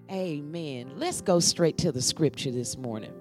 Amen. Let's go straight to the scripture this morning.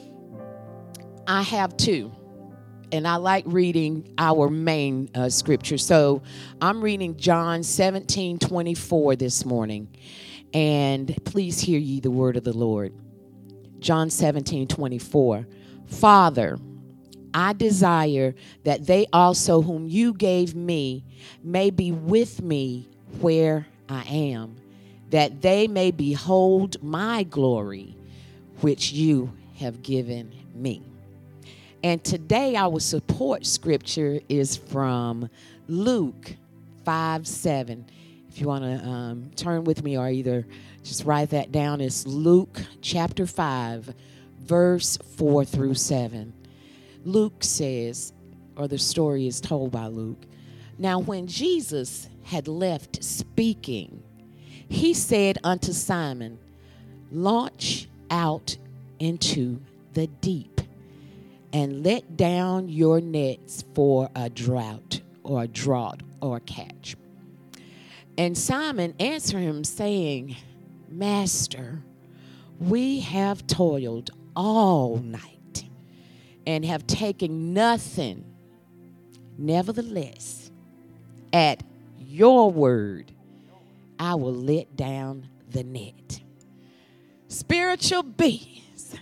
I have two, and I like reading our main scripture. So I'm reading John 17:24 this morning. And please hear ye the word of the Lord. John 17:24. Father, I desire that they also whom you gave me may be with me where I am, that they may behold my glory, which you have given me. And today our support scripture is from Luke 5:7. If you want to turn with me or either just write that down, it's Luke chapter 5, verse 4 through 7. Luke says, or the story is told by Luke, now when Jesus had left speaking, he said unto Simon, launch out into the deep and let down your nets for a draught or a catch. And Simon answered him, saying, Master, we have toiled all night and have taken nothing. Nevertheless, at your word, I will let down the net. Spiritual beings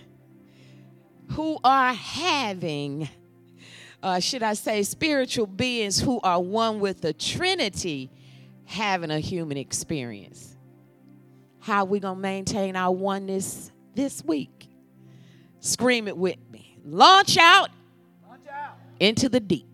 who are having, spiritual beings who are one with the Trinity, having a human experience. How are we going to maintain our oneness this week? Scream it with me. Launch out, into the deep.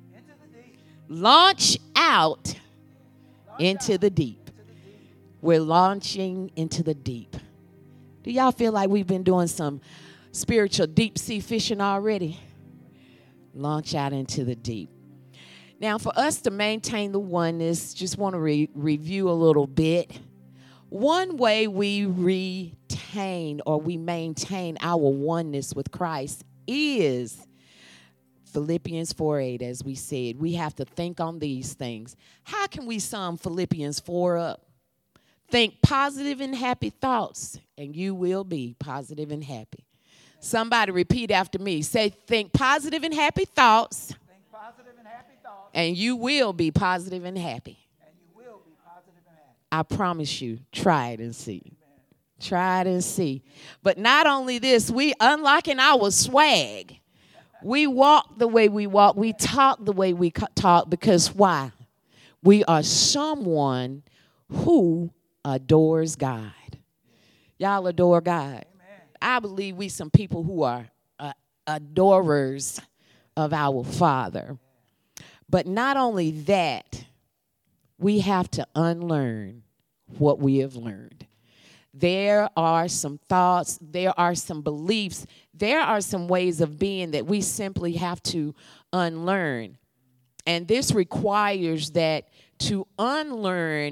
Launch out into the deep. We're launching into the deep. Do y'all feel like we've been doing some spiritual deep sea fishing already? Launch out into the deep. Now, for us to maintain the oneness, just want to review a little bit. One way we retain or we maintain our oneness with Christ is Philippians 4:8, as we said. We have to think on these things. How can we sum Philippians 4 up? Think positive and happy thoughts, and you will be positive and happy. Somebody repeat after me. Say, think positive and happy thoughts. And you will be positive and happy. I promise you, try it and see. Amen. Try it and see. But not only this, we unlocking our swag. We walk the way we walk. We talk the way we talk. Because why? We are someone who adores God. Y'all adore God. Amen. I believe we some people who are adorers of our Father. But not only that, we have to unlearn what we have learned. There are some thoughts, there are some beliefs, there are some ways of being that we simply have to unlearn. And this requires that to unlearn,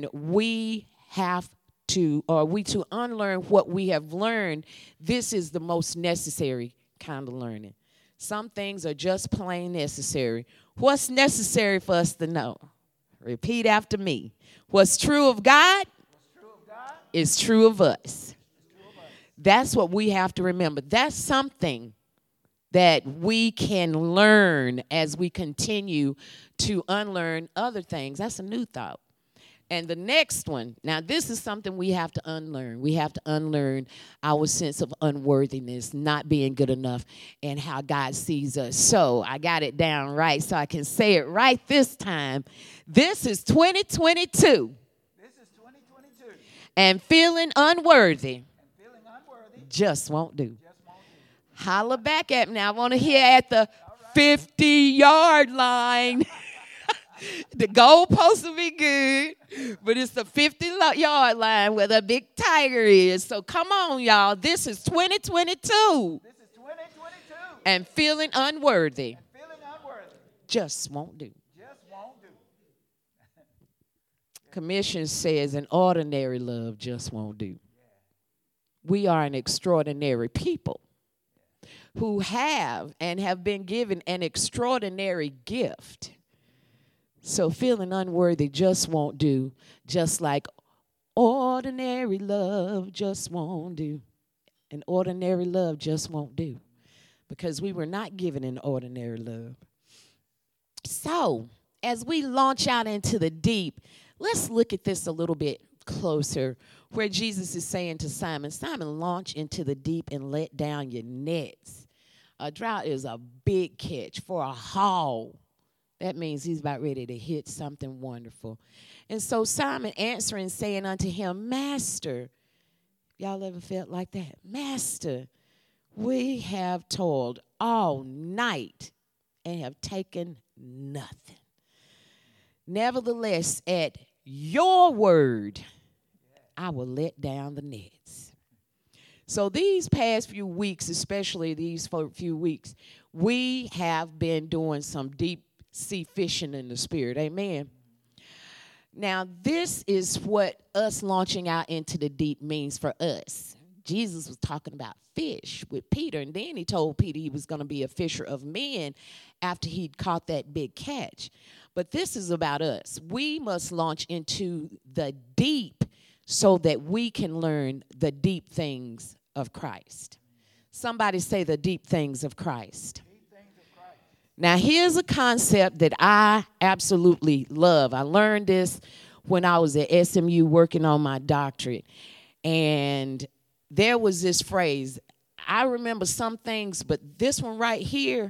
to unlearn what we have learned, this is the most necessary kind of learning. Some things are just plain necessary. What's necessary for us to know? Repeat after me. What's true of God is true of us. That's what we have to remember. That's something that we can learn as we continue to unlearn other things. That's a new thought. And the next one, now this is something we have to unlearn. We have to unlearn our sense of unworthiness, not being good enough, and how God sees us. So I got it down right so I can say it right this time. This is 2022. And feeling unworthy just won't do. Holler back at me. I want to hear at the 50-yard line. The goalpost will be good, but it's the 50-yard line where the big tiger is. So come on, y'all. This is 2022. And feeling unworthy just won't do. Commission says an ordinary love just won't do. We are an extraordinary people who have and have been given an extraordinary gift. So feeling unworthy just won't do, just like Ordinary love just won't do. And ordinary love just won't do. Because we were not given an ordinary love. So, as we launch out into the deep, let's look at this a little bit closer, where Jesus is saying to Simon, Simon, launch into the deep and let down your nets. A drought is a big catch for a haul. That means he's about ready to hit something wonderful. And so Simon answering, saying unto him, Master, y'all ever felt like that? Master, we have toiled all night and have taken nothing. Nevertheless, at your word, I will let down the nets. So these past few weeks, especially these few weeks, we have been doing some deep sea fishing in the spirit. Amen. Now, this is what us launching out into the deep means for us. Jesus was talking about fish with Peter, and then he told Peter he was going to be a fisher of men after he'd caught that big catch. But this is about us. We must launch into the deep so that we can learn the deep things of Christ. Somebody say the deep things of Christ. Now, here's a concept that I absolutely love. I learned this when I was at SMU working on my doctorate. And there was this phrase. I remember some things, but this one right here,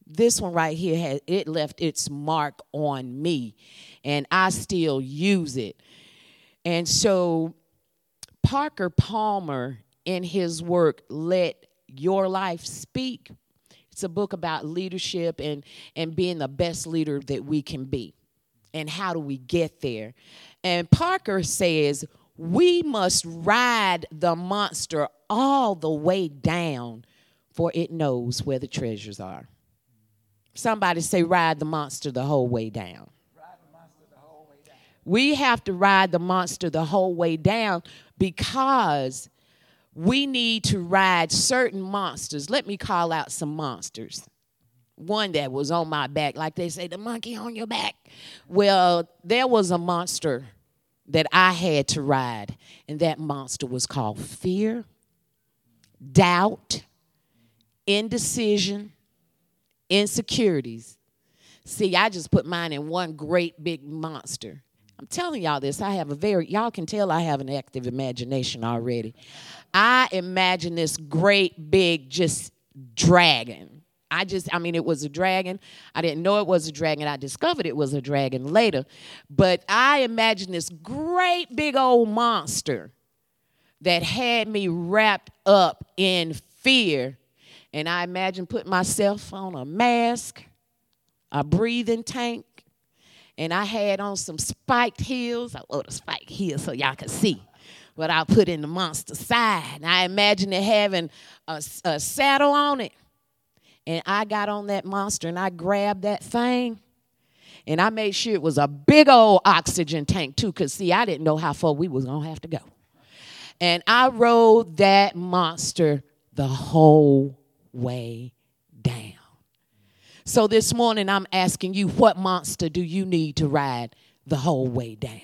it left its mark on me. And I still use it. And so Parker Palmer, in his work, Let Your Life Speak, it's a book about leadership and being the best leader that we can be. And how do we get there? And Parker says, we must ride the monster all the way down, for it knows where the treasures are. Somebody say, ride the monster the whole way down. We have to ride the monster the whole way down because we need to ride certain monsters. Let me call out some monsters. One that was on my back, like they say, the monkey on your back. Well, there was a monster that I had to ride, and that monster was called fear, doubt, indecision, insecurities. See, I just put mine in one great big monster. I'm telling y'all this. Y'all can tell I have an active imagination already. I imagine this great big just dragon. It was a dragon. I didn't know it was a dragon. I discovered it was a dragon later. But I imagine this great big old monster that had me wrapped up in fear. And I imagine putting myself on a mask, a breathing tank, and I had on some spiked heels. I wore the spiked heels so y'all could see what I put in the monster side. And I imagine it having a saddle on it. And I got on that monster and I grabbed that thing. And I made sure it was a big old oxygen tank too. Because, see, I didn't know how far we was going to have to go. And I rode that monster the whole way down. So this morning I'm asking you, what monster do you need to ride the whole way down?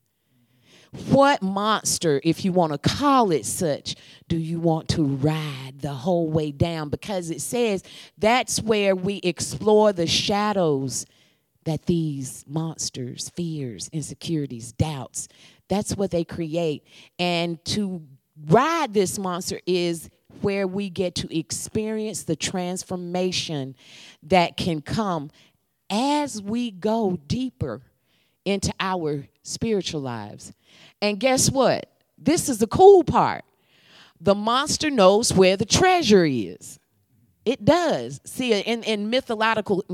What monster, if you want to call it such, do you want to ride the whole way down? Because it says that's where we explore the shadows that these monsters, fears, insecurities, doubts, that's what they create. And to ride this monster is where we get to experience the transformation that can come as we go deeper into our spiritual lives. And guess what? This is the cool part. The monster knows where the treasure is. It does. See, in mythological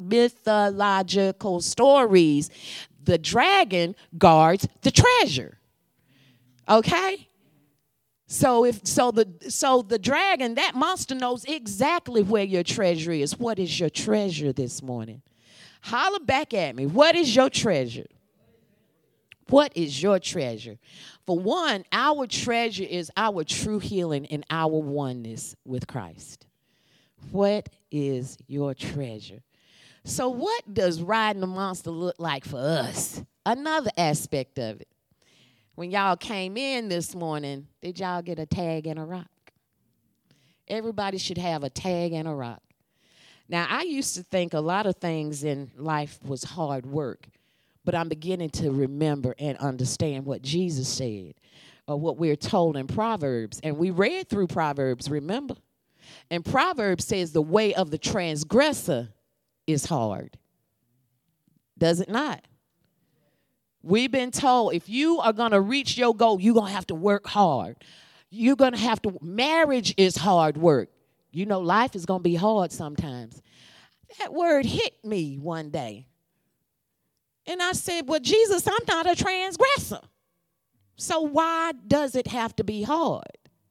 stories, the dragon guards the treasure. Okay? So the dragon, that monster knows exactly where your treasure is. What is your treasure this morning? Holler back at me. What is your treasure? What is your treasure? For one, our treasure is our true healing and our oneness with Christ. What is your treasure? So what does riding the monster look like for us? Another aspect of it. When y'all came in this morning, did y'all get a tag and a rock? Everybody should have a tag and a rock. Now, I used to think a lot of things in life was hard work, but I'm beginning to remember and understand what Jesus said, or what we're told in Proverbs. And we read through Proverbs, remember? And Proverbs says the way of the transgressor is hard. Does it not? We've been told if you are going to reach your goal, you're going to have to work hard. You're going to have to, marriage is hard work. You know, life is going to be hard sometimes. That word hit me one day. And I said, well, Jesus, I'm not a transgressor. So why does it have to be hard?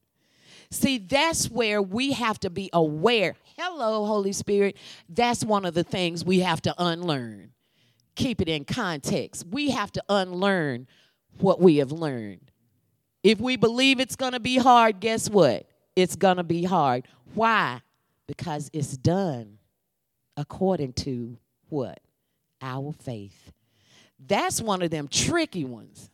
See, that's where we have to be aware. Hello, Holy Spirit. That's one of the things we have to unlearn. Keep it in context. We have to unlearn what we have learned. If we believe it's going to be hard, guess what? It's going to be hard. Why? Because it's done according to what? Our faith. That's one of them tricky ones.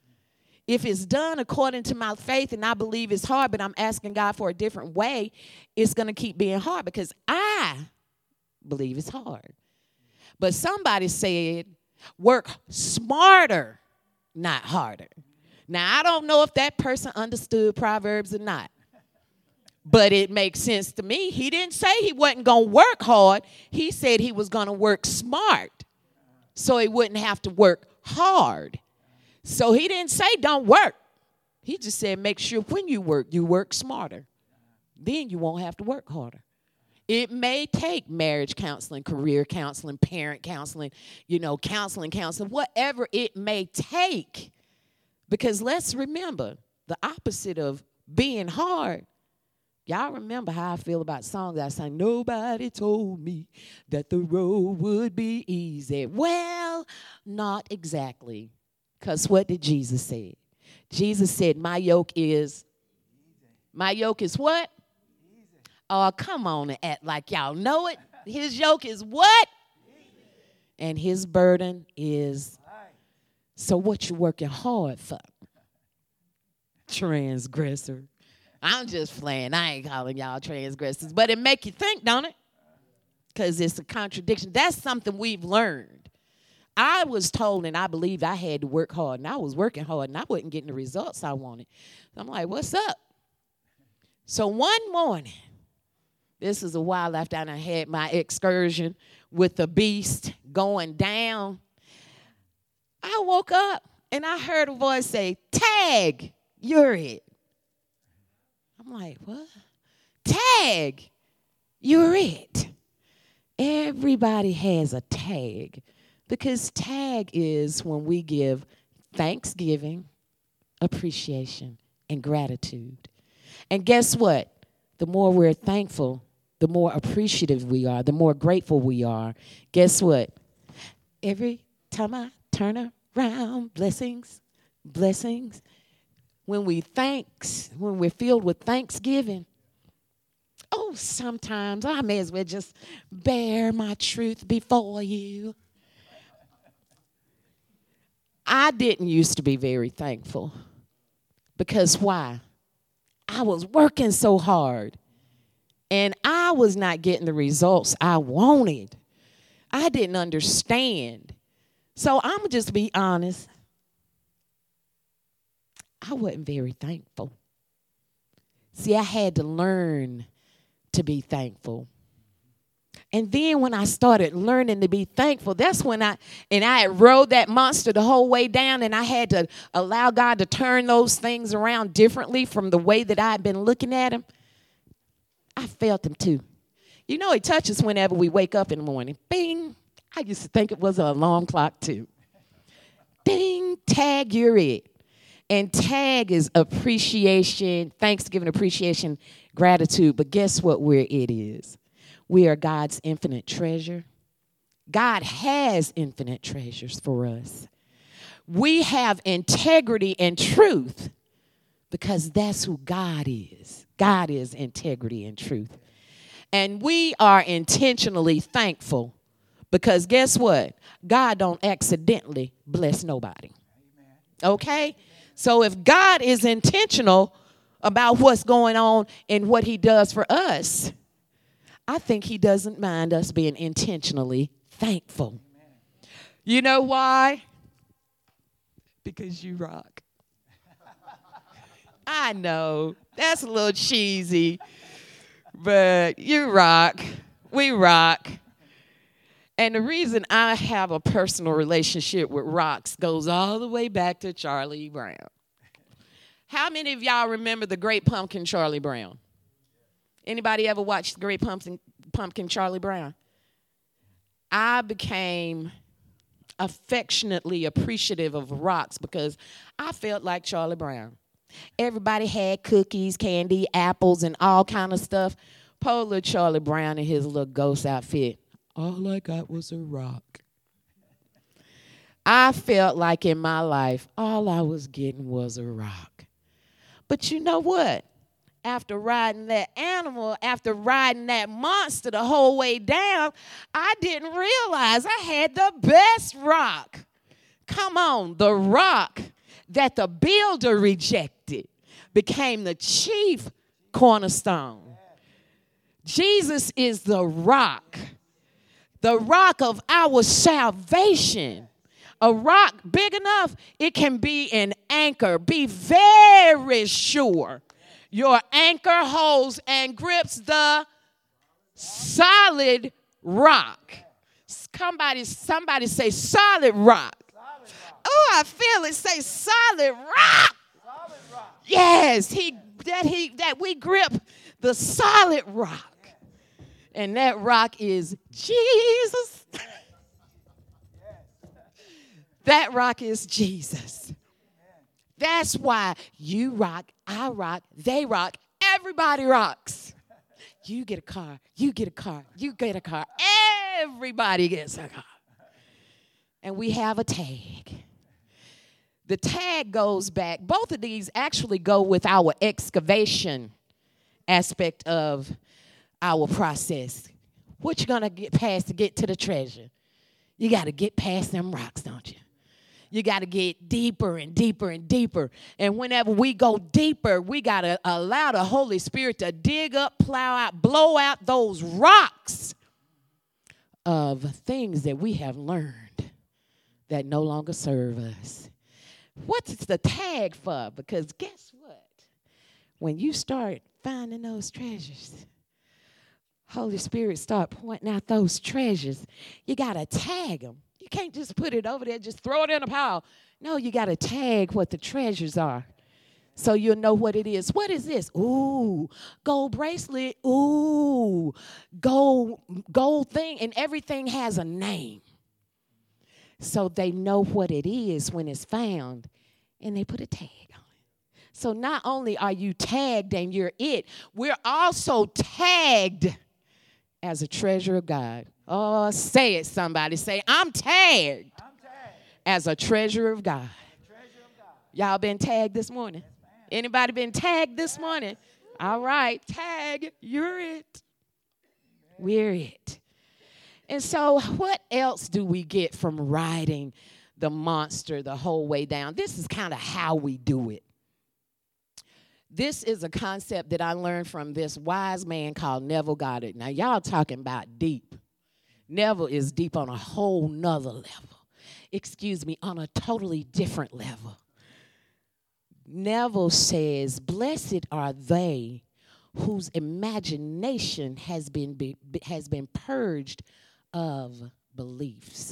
If it's done according to my faith and I believe it's hard, but I'm asking God for a different way, it's going to keep being hard because I believe it's hard. But somebody said, work smarter, not harder. Now, I don't know if that person understood Proverbs or not, but it makes sense to me. He didn't say he wasn't going to work hard. He said he was going to work smart so he wouldn't have to work hard. So he didn't say don't work. He just said make sure when you work smarter. Then you won't have to work harder. It may take marriage counseling, career counseling, parent counseling, counseling, whatever it may take. Because let's remember, the opposite of being hard. Y'all remember how I feel about songs I sang, nobody told me that the road would be easy. Well, not exactly. Because what did Jesus say? Jesus said, my yoke is what? Oh, come on and act like y'all know it. His yoke is what? And his burden is. So what you working hard for? Transgressor. I'm just playing. I ain't calling y'all transgressors. But it make you think, don't it? Because it's a contradiction. That's something we've learned. I was told and I believed I had to work hard. And I was working hard and I wasn't getting the results I wanted. So I'm like, what's up? So one morning. This is a while after I had my excursion with the beast going down. I woke up and I heard a voice say, tag, you're it. I'm like, what? Tag, you're it. Everybody has a tag because tag is when we give thanksgiving, appreciation, and gratitude. And guess what? The more we're thankful, the more appreciative we are, the more grateful we are. Guess what? Every time I turn around, blessings. When we're filled with thanksgiving, sometimes I may as well just bear my truth before you. I didn't used to be very thankful. Because why? I was working so hard. And I was not getting the results I wanted. I didn't understand. So I'm going to just be honest. I wasn't very thankful. See, I had to learn to be thankful. And then when I started learning to be thankful, that's when I had rode that monster the whole way down, and I had to allow God to turn those things around differently from the way that I had been looking at him. I felt him too. He touches whenever we wake up in the morning. Bing. I used to think it was an alarm clock too. Ding, tag, you're it. And tag is appreciation, thanksgiving, appreciation, gratitude. But guess what where it is? We are God's infinite treasure. God has infinite treasures for us. We have integrity and truth because that's who God is. God is integrity and truth. And we are intentionally thankful because guess what? God don't accidentally bless nobody. Okay? So if God is intentional about what's going on and what he does for us, I think he doesn't mind us being intentionally thankful. You know why? Because you rock. I know, that's a little cheesy, but you rock. We rock. And the reason I have a personal relationship with rocks goes all the way back to Charlie Brown. How many of y'all remember the Great Pumpkin Charlie Brown? Anybody ever watched the Great Pumpkin Charlie Brown? I became affectionately appreciative of rocks because I felt like Charlie Brown. Everybody had cookies, candy, apples, and all kind of stuff. Poor little Charlie Brown in his little ghost outfit. All I got was a rock. I felt like in my life, all I was getting was a rock. But you know what? After riding that animal, after riding that monster the whole way down, I didn't realize I had the best rock. Come on, the rock that the builder rejected became the chief cornerstone. Jesus is the rock of our salvation. A rock big enough, it can be an anchor. Be very sure your anchor holds and grips the solid rock. Somebody say solid rock. Oh, I feel it. Say solid rock. Yes, that we grip the solid rock. And that rock is Jesus. That rock is Jesus. That's why you rock, I rock, they rock, everybody rocks. You get a car, you get a car, you get a car. Everybody gets a car. And we have a tag. The tag goes back. Both of these actually go with our excavation aspect of our process. What you gonna get past to get to the treasure? You got to get past them rocks, don't you? You got to get deeper and deeper and deeper. And whenever we go deeper, we got to allow the Holy Spirit to dig up, plow out, blow out those rocks of things that we have learned that no longer serve us. What's the tag for? Because guess what? When you start finding those treasures, Holy Spirit start pointing out those treasures. You got to tag them. You can't just put it over there, just throw it in a pile. No, you got to tag what the treasures are so you'll know what it is. What is this? Ooh, gold bracelet. Ooh, gold thing. And everything has a name. So they know what it is when it's found, and they put a tag on it. So not only are you tagged and you're it, we're also tagged as a treasure of God. Oh, say it, somebody. Say, I'm tagged, as a treasure of God. Y'all been tagged this morning? Anybody been tagged this morning? All right, tag, you're it. We're it. And so what else do we get from riding the monster the whole way down? This is kind of how we do it. This is a concept that I learned from this wise man called Neville Goddard. Now, y'all talking about deep. Neville is deep on a whole nother level. Excuse me, on a totally different level. Neville says, blessed are they whose imagination has been purged of beliefs.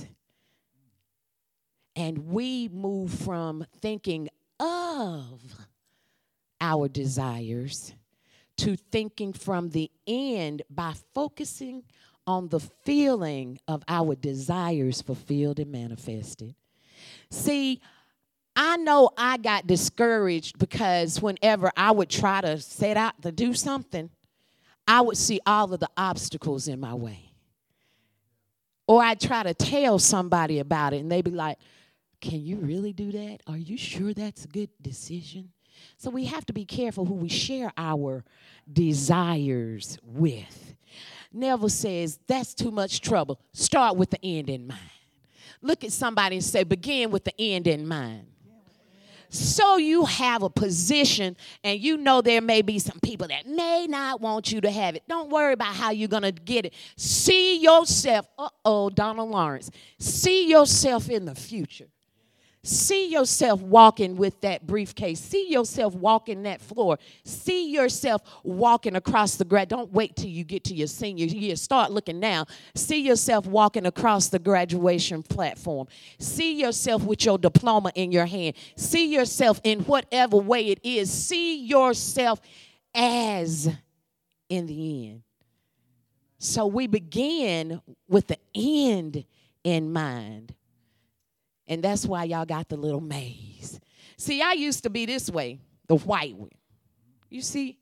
And we move from thinking of our desires to thinking from the end by focusing on the feeling of our desires fulfilled and manifested. See, I know I got discouraged because whenever I would try to set out to do something, I would see all of the obstacles in my way. Or I'd try to tell somebody about it, and they'd be like, can you really do that? Are you sure that's a good decision? So we have to be careful who we share our desires with. Neville says, that's too much trouble. Start with the end in mind. Look at somebody and say, begin with the end in mind. So you have a position, and you know there may be some people that may not want you to have it. Don't worry about how you're going to get it. See yourself, Donald Lawrence, see yourself in the future. See yourself walking with that briefcase. See yourself walking that floor. See yourself walking across the grad. Don't wait till you get to your senior year. Start looking now. See yourself walking across the graduation platform. See yourself with your diploma in your hand. See yourself in whatever way it is. See yourself as in the end. So we begin with the end in mind. And that's why y'all got the little maze. See, I used to be this way, the white one. You see,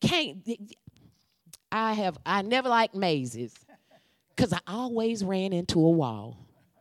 I never liked mazes because I always ran into a wall.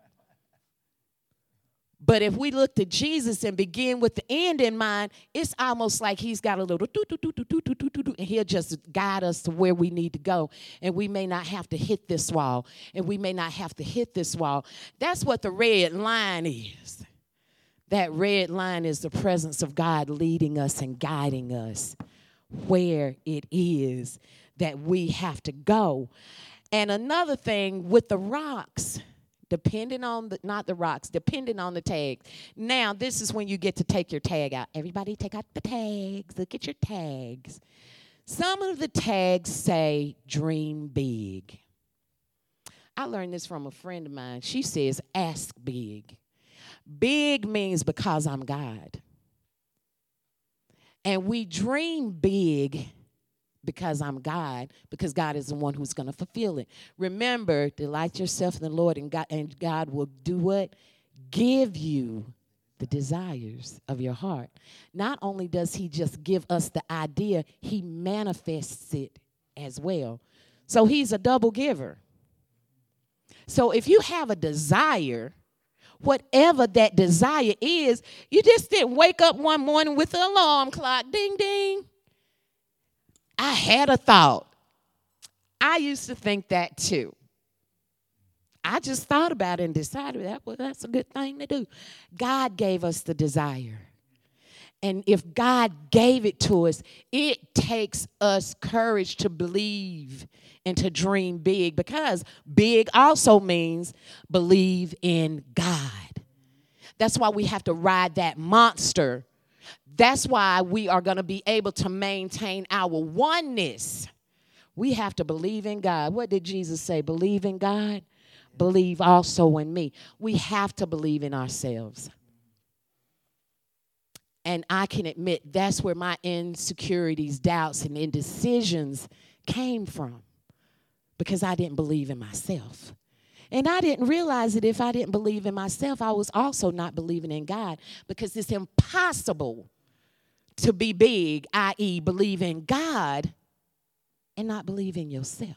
But if we look to Jesus and begin with the end in mind, it's almost like he's got a little and he'll just guide us to where we need to go. And we may not have to hit this wall. And we may not have to hit this wall. That's what the red line is. That red line is the presence of God leading us and guiding us where it is that we have to go. And another thing with the rocks, depending on depending on the tags. Now, this is when you get to take your tag out. Everybody take out the tags. Look at your tags. Some of the tags say, dream big. I learned this from a friend of mine. She says, ask big. Big means because I'm God. And we dream big because I'm God, because God is the one who's going to fulfill it. Remember, delight yourself in the Lord, and God will do what? Give you the desires of your heart. Not only does he just give us the idea, he manifests it as well. So he's a double giver. So if you have a desire, whatever that desire is, you just didn't wake up one morning with the alarm clock, ding, ding. I had a thought. I used to think that too. I just thought about it and decided that's a good thing to do. God gave us the desire. And if God gave it to us, it takes us courage to believe and to dream big, because big also means believe in God. That's why we have to ride that monster. That's why we are going to be able to maintain our oneness. We have to believe in God. What did Jesus say? Believe in God. Believe also in me. We have to believe in ourselves. And I can admit that's where my insecurities, doubts, and indecisions came from, because I didn't believe in myself. And I didn't realize that if I didn't believe in myself, I was also not believing in God, because it's impossible to be big, i.e. believe in God, and not believe in yourself.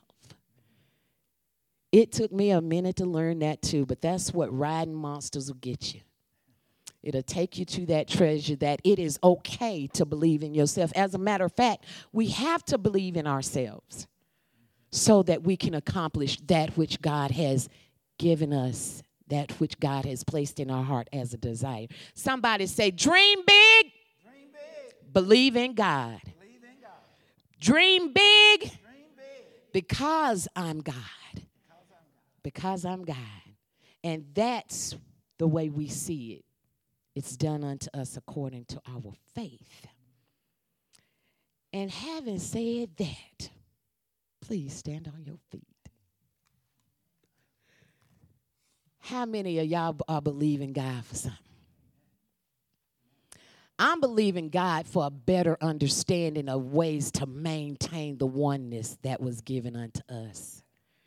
It took me a minute to learn that too, but that's what riding monsters will get you. It'll take you to that treasure, that it is okay to believe in yourself. As a matter of fact, we have to believe in ourselves so that we can accomplish that which God has given us, that which God has placed in our heart as a desire. Somebody say, dream big. Believe in God. Believe in God. Dream big, because I'm God. Because I'm God. And that's the way we see it. It's done unto us according to our faith. And having said that, please stand on your feet. How many of y'all are believing God for something? I'm believing God for a better understanding of ways to maintain the oneness that was given unto us.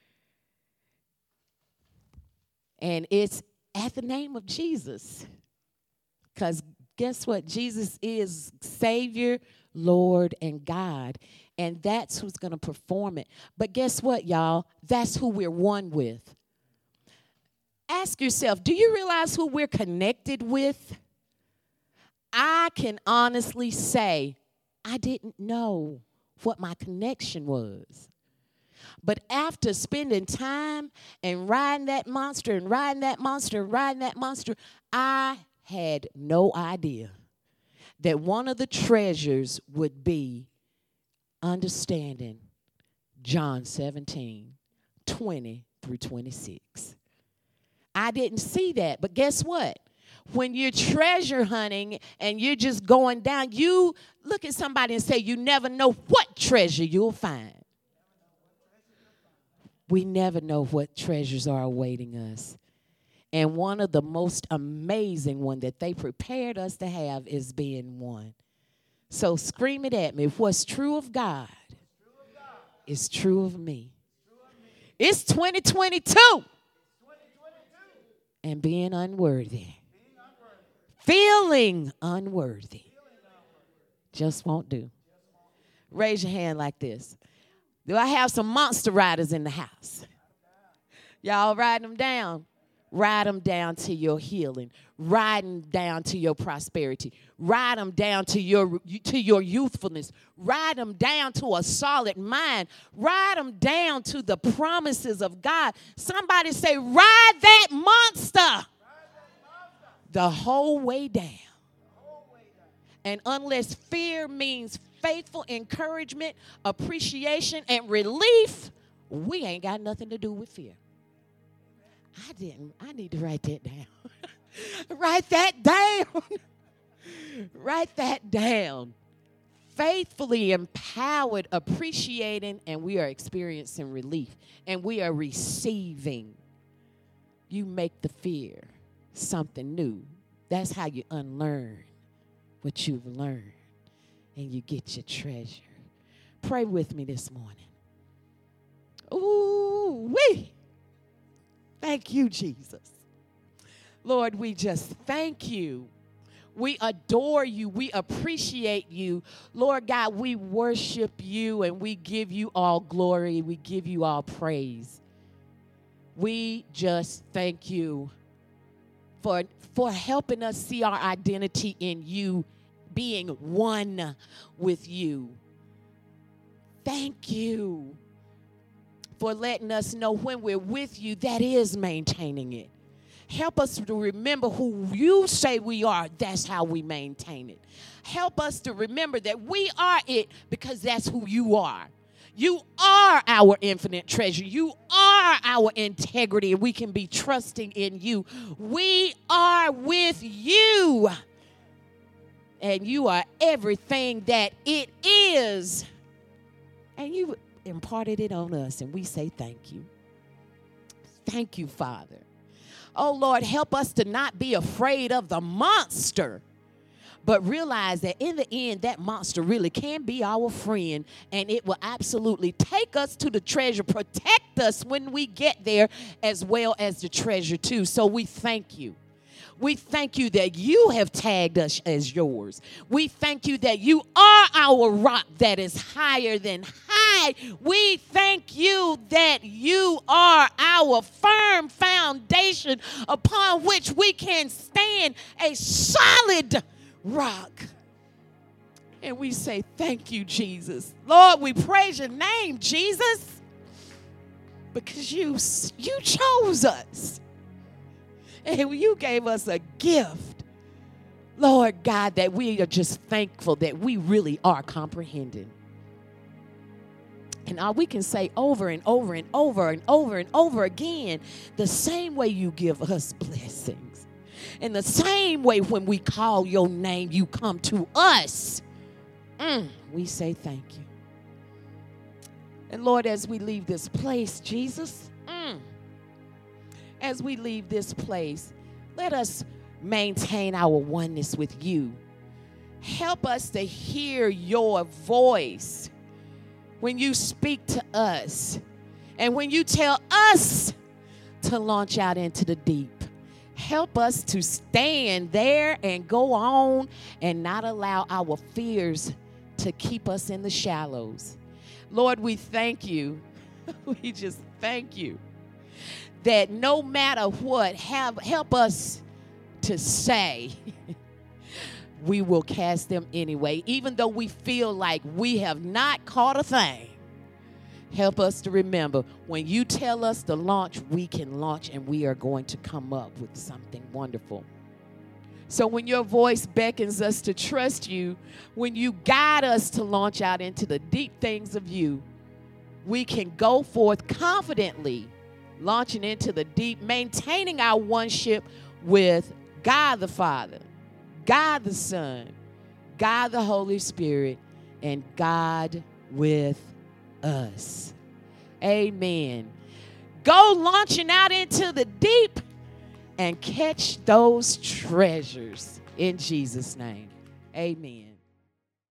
And it's at the name of Jesus. Because guess what? Jesus is Savior, Lord, and God. And that's who's going to perform it. But guess what, y'all? That's who we're one with. Ask yourself, do you realize who we're connected with? I can honestly say I didn't know what my connection was. But after spending time and riding that monster and riding that monster and riding that monster, I had no idea that one of the treasures would be understanding John 17:20 through 26. I didn't see that, but guess what? When you're treasure hunting and you're just going down, you look at somebody and say, you never know what treasure you'll find. We never know what treasures are awaiting us. And one of the most amazing one that they prepared us to have is being one. So scream it at me. What's true of God is true of me. It's 2022. And being unworthy. Feeling unworthy. Just won't do. Raise your hand like this. Do I have some monster riders in the house? Y'all riding them down? Ride them down to your healing. Ride them down to your prosperity. Ride them down to your youthfulness. Ride them down to a solid mind. Ride them down to the promises of God. Somebody say, ride that monster the whole way down. And unless fear means faithful encouragement, appreciation, and relief, we ain't got nothing to do with fear. I need to write that down. Write that down. Write that down. Faithfully empowered, appreciating, and we are experiencing relief. And we are receiving. You make the fear something new. That's how you unlearn what you've learned. And you get your treasure. Pray with me this morning. Ooh-wee. Thank you, Jesus. Lord, we just thank you. We adore you. We appreciate you. Lord God, we worship you and we give you all glory. We give you all praise. We just thank you for helping us see our identity in you, being one with you. Thank you for letting us know when we're with you, that is maintaining it. Help us to remember who you say we are. That's how we maintain it. Help us to remember that we are it because that's who you are. You are our infinite treasure. You are our integrity. We can be trusting in you. We are with you. And you are everything that it is. And you imparted it on us, and we say thank you. Thank you, Father. Oh, Lord, help us to not be afraid of the monster, but realize that in the end, that monster really can be our friend, and it will absolutely take us to the treasure, protect us when we get there, as well as the treasure, too. So we thank you. We thank you that you have tagged us as yours. We thank you that you are our rock that is higher than high. We thank you that you are our firm foundation upon which we can stand, a solid rock. And we say thank you, Jesus. Lord, we praise your name, Jesus, because you chose us. And you gave us a gift, Lord God, that we are just thankful that we really are comprehending. And all we can say over and over and over and over and over again, the same way you give us blessings. In the same way when we call your name, you come to us. We say thank you. And Lord, as we leave this place, Jesus, as we leave this place, let us maintain our oneness with you. Help us to hear your voice when you speak to us and when you tell us to launch out into the deep. Help us to stand there and go on and not allow our fears to keep us in the shallows. Lord, we thank you. We just thank you. That no matter what, help us to say, we will cast them anyway, even though we feel like we have not caught a thing. Help us to remember, when you tell us to launch, we can launch, and we are going to come up with something wonderful. So when your voice beckons us to trust you, when you guide us to launch out into the deep things of you, we can go forth confidently, launching into the deep, maintaining our oneship with God the Father, God the Son, God the Holy Spirit, and God with us. Amen. Go launching out into the deep and catch those treasures in Jesus' name. Amen.